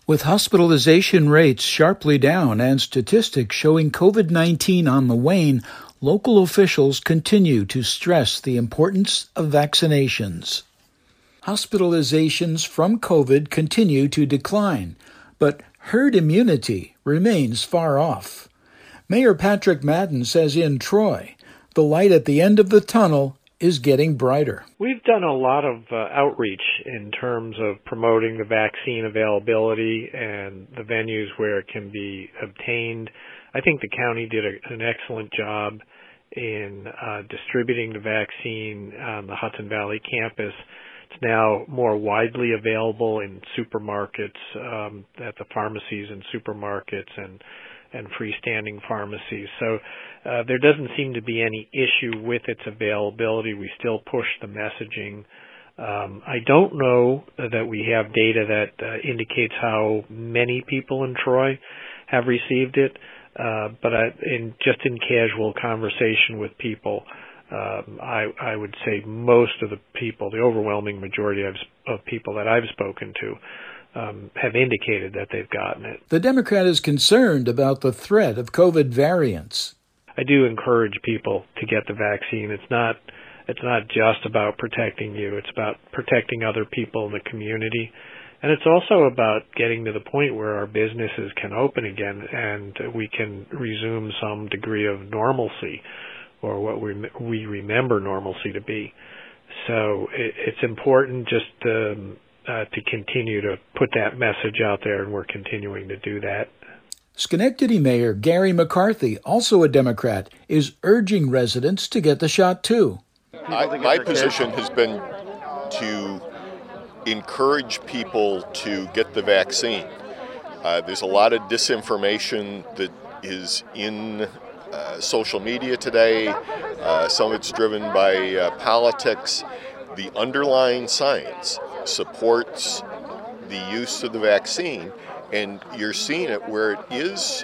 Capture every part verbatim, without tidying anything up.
With hospitalization rates sharply down and statistics showing covid nineteen on the wane, local officials continue to stress the importance of vaccinations. Hospitalizations from COVID continue to decline, but herd immunity remains far off. Mayor Patrick Madden says in Troy, the light at the end of the tunnel is getting brighter. We've done a lot of uh, outreach in terms of promoting the vaccine availability and the venues where it can be obtained. I think the county did a, an excellent job in uh, distributing the vaccine on the Hudson Valley campus. It's now more widely available in supermarkets, um, at the pharmacies and supermarkets and and freestanding pharmacies. So uh, there doesn't seem to be any issue with its availability. We still push the messaging. Um, I don't know that we have data that uh, indicates how many people in Troy have received it, uh, but I, in just in casual conversation with people, um, I, I would say most of the people, the overwhelming majority of, of people that I've spoken to, Um, have indicated that they've gotten it. The Democrat is concerned about the threat of COVID variants. I do encourage people to get the vaccine. It's not it's not just about protecting you. It's about protecting other people in the community. And it's also about getting to the point where our businesses can open again and we can resume some degree of normalcy, or what we we remember normalcy to be. So it, it's important just to Uh, to continue to put that message out there, and we're continuing to do that. Schenectady Mayor Gary McCarthy, also a Democrat, is urging residents to get the shot too. I, my position has been to encourage people to get the vaccine. Uh, there's a lot of disinformation that is in uh, social media today. Uh, some of it's driven by uh, politics. The underlying science supports the use of the vaccine, and you're seeing it where it is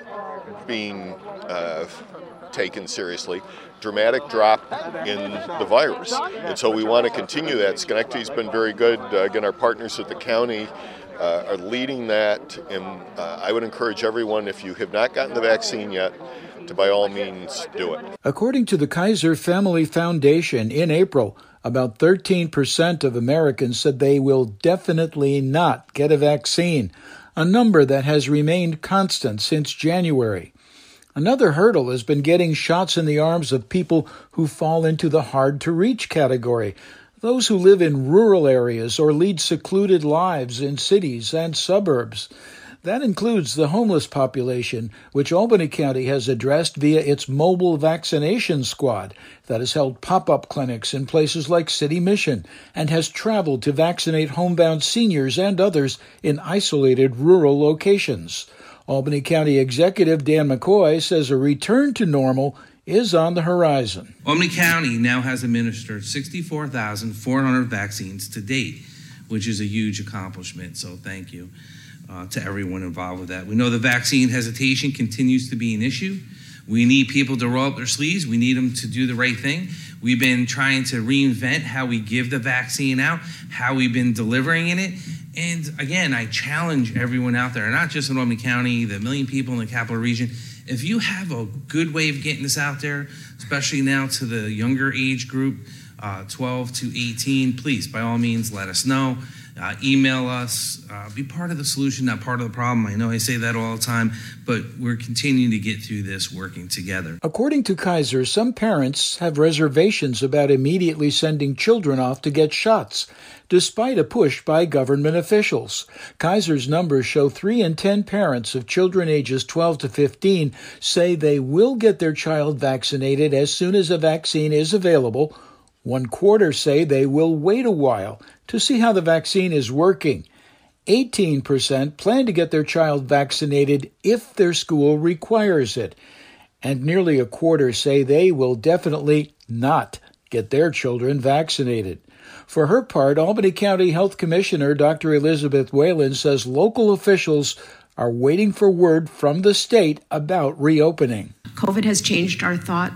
being uh, taken seriously, dramatic drop in the virus. And so we want to continue that. Schenectady's been very good. Uh, again, our partners at the county uh, are leading that, and uh, I would encourage everyone, if you have not gotten the vaccine yet, to by all means do it. According to the Kaiser Family Foundation, in April, about thirteen percent of Americans said they will definitely not get a vaccine, a number that has remained constant since January. Another hurdle has been getting shots in the arms of people who fall into the hard-to-reach category, those who live in rural areas or lead secluded lives in cities and suburbs. That includes the homeless population, which Albany County has addressed via its mobile vaccination squad that has held pop-up clinics in places like City Mission and has traveled to vaccinate homebound seniors and others in isolated rural locations. Albany County Executive Dan McCoy says a return to normal is on the horizon. Albany County now has administered sixty-four thousand four hundred vaccines to date, which is a huge accomplishment, so thank you. Uh, to everyone involved with that. We know the vaccine hesitation continues to be an issue. We need people to roll up their sleeves. We need them to do the right thing. We've been trying to reinvent how we give the vaccine out, how we've been delivering in it. And again, I challenge everyone out there, not just in Albany County, the million people in the capital region. If you have a good way of getting this out there, especially now to the younger age group, uh, twelve to eighteen, please, by all means, let us know. Uh, email us, uh, be part of the solution, not part of the problem. I know I say that all the time, but we're continuing to get through this working together. According to Kaiser, some parents have reservations about immediately sending children off to get shots, despite a push by government officials. Kaiser's numbers show three in ten parents of children ages twelve to fifteen say they will get their child vaccinated as soon as a vaccine is available. One quarter say they will wait a while to see how the vaccine is working. eighteen percent plan to get their child vaccinated if their school requires it. And nearly a quarter say they will definitely not get their children vaccinated. For her part, Albany County Health Commissioner Doctor Elizabeth Whalen says local officials are waiting for word from the state about reopening. COVID has changed our thought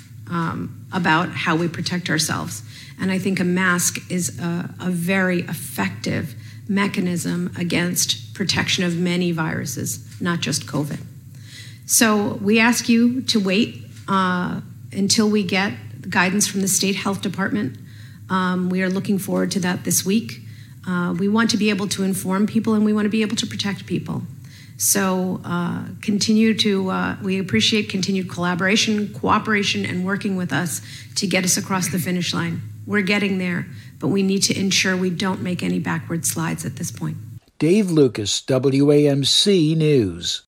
um, about how we protect ourselves. And I think a mask is a, a very effective mechanism against protection of many viruses, not just COVID. So we ask you to wait uh, until we get guidance from the State Health Department. Um, we are looking forward to that this week. Uh, we want to be able to inform people, and we want to be able to protect people. So uh, continue to, uh, we appreciate continued collaboration, cooperation, and working with us to get us across the finish line. We're getting there, but we need to ensure we don't make any backward slides at this point. Dave Lucas, W A M C News.